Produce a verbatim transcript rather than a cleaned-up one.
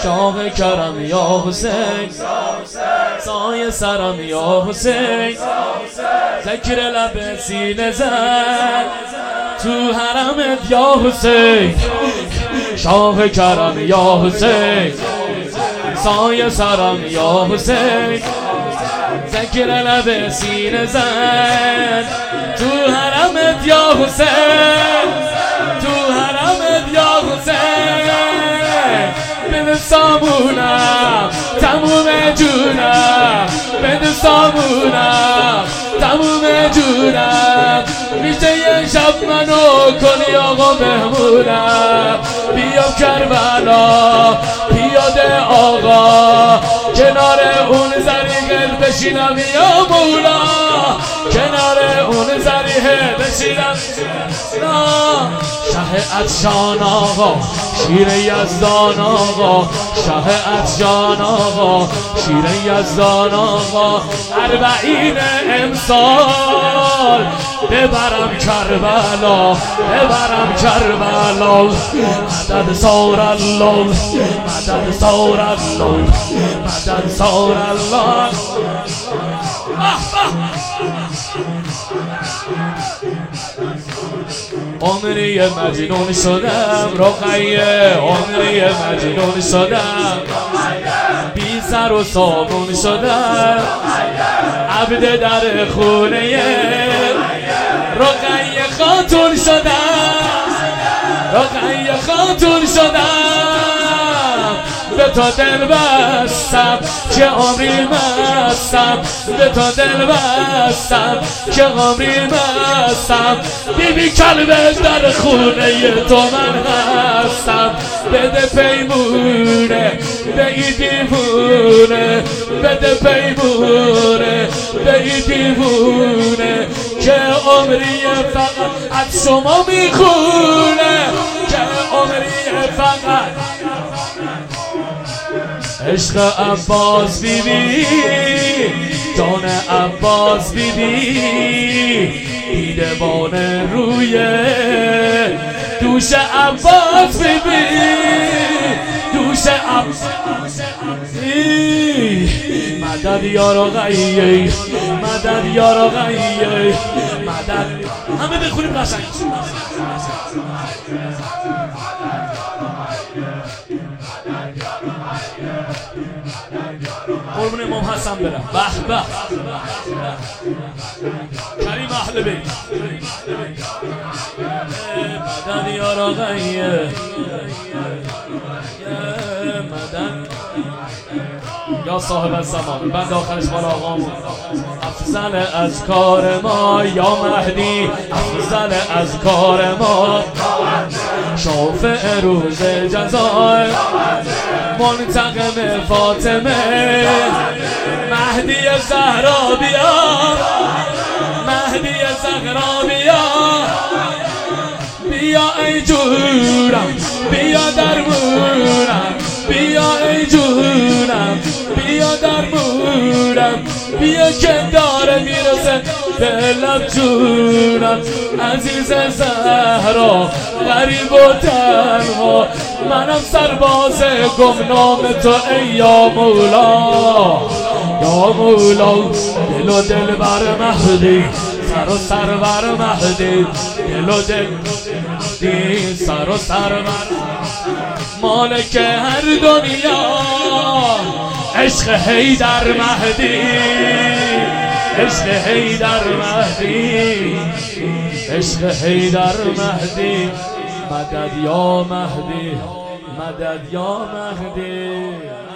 شاه کرم یا حسین، سایه سرم یا حسین، ذکر لب سینه زن تو حرمت یا حسین، شاه کرم یا حسین، سایه سرم یا حسین، ذکر لب سینه زن تو حرمت یا حسین، تو حرمت یا حسین. بده سامونم تموم جونم، بده سامونم تموم جونم، میشه یه شب منو کنی آقا مهمونم. بیام کربلا پیاده آقا، کنار اون زریقل بشینم یا مولا، کنار اون زریقل بشینم. شه عطشان آقا، شیر یزدان آقا، شه عطشان آقا، شیر یزدان آقا. اربعین امسال ببرم کربلا، ببرم کربلا. مدد سار الله، مدد سار الله، مدد سار الله. عمری مجنون شدم رقیه، عمری مجنون شدم، بی سر و سامون شدم، عبد در خونه رقیه خاتون شدم، رقیه خاتون شدم. به تو دل بستم که عمری مستم، به تو دل بستم که عمری مستم. بی بی کلبه در خونه تو من هستم. بده پیمونه به این دیوونه، بده پیمونه به این دیوونه، که عمری فقط از شما میخونه، که عمری فقط. عشق عباس بی بی، جان عباس بی بی، دیده بانه روی دوش عباس بی بی، دوش عباس. مدد یا رقیه، مدد یا رقیه، مدد. همه بخونیم قشنگ. قربون امام حسن برم. به به کریم اهل بیت. مدد یا رقیه، مدد یا صاحب الزمان. بند آخرش مال آقامون. افضل از کار ما یا مهدی، افضل از کار ما، شافع روز جزای، منتقم فاطمه، مهدی زهرا بیا، مهدی زهرا بیا، بیا ای جونم، بیا درمونم، بیا ای جونم، بیا درمونم، بیا که داره میرسه به لب جونم. عزیز زهرا غریب و تنها، منم سرباز گمنام تو ای یا مولا، یا مولا. دل و دل بر مهدی، سر و سر بر مهدی، دل و دل دی، سر و سر بر مالک هر دنیا. عشق حیدر مهدی، عشق حیدر مهدی، عشق حیدر مهدی. مدد یا مهدی، مدد یا مهدی.